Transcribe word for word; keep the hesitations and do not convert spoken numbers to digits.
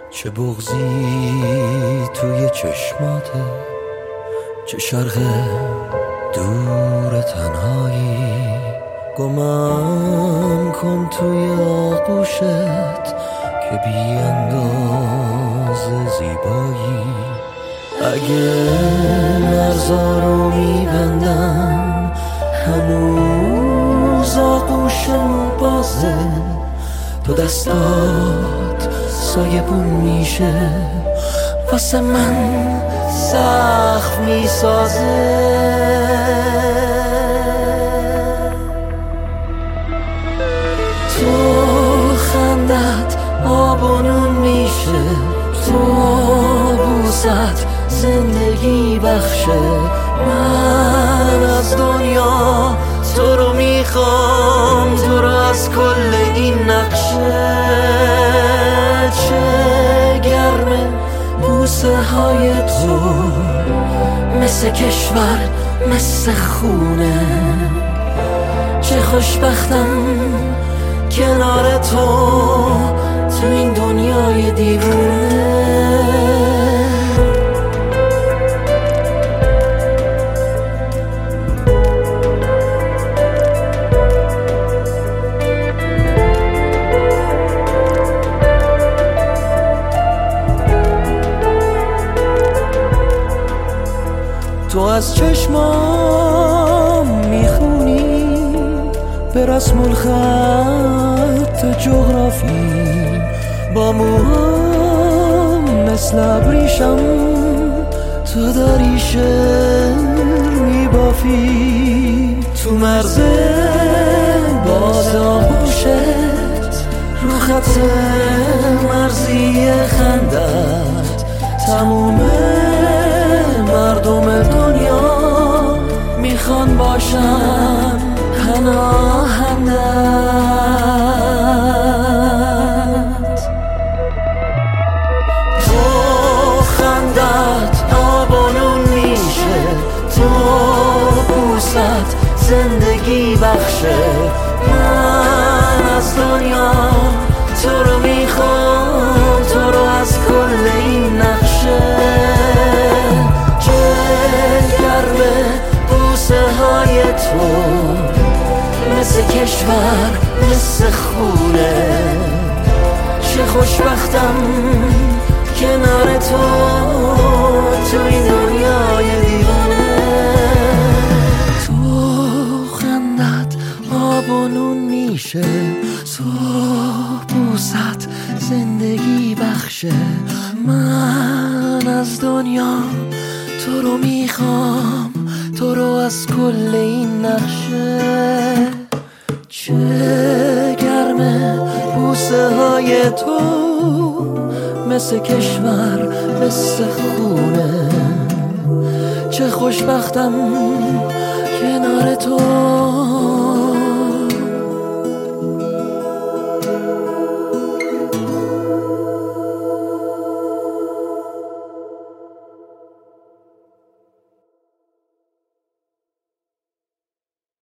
چه بغضی توی چشماته، چه شرق دور تنهایی. گمم کن توی آغوشت که بی انداز زیبایی. اگه مرزا رو میبندم هنوز آغوشم بازه، تو دستات سایبون میشه واسه من سخت میسازه. تو خندت آب و نون میشه، تو بوست زندگی بخشه. من از دنیا تو رو میخوام، تو رو از کل این نقشه. چه گرمه بوسه های تو، مثل کشور مثل خونه. چه خوشبختم کنار تو تو این دنیای دیوونه. تو از چشمام میخونی به رسم الخط جغرافی، با موهام مثل ابریشم تو داری شعر میبافی. تو مرز باز آغوشت رو خط مرزی خندت، تموم مردم دنیا میخوان باشن پناهندت. تو خندت آب و نون میشه، تو بوست زندگی بخشه. من از دنیا تو رو میخوام، تو رو از کل این نقشه. های تو مثل کشور مثل خونه. چه خوشبختم کنار تو تو این دنیای دیوانه. تو خندت آب و نون میشه، تو بوست زندگی بخشه. من از دنیا تو رو میخوام، تو رو از کل این نقشه. چه گرمه بوسه های تو مثل کشور مثل خونه. چه خوشبختم کنار تو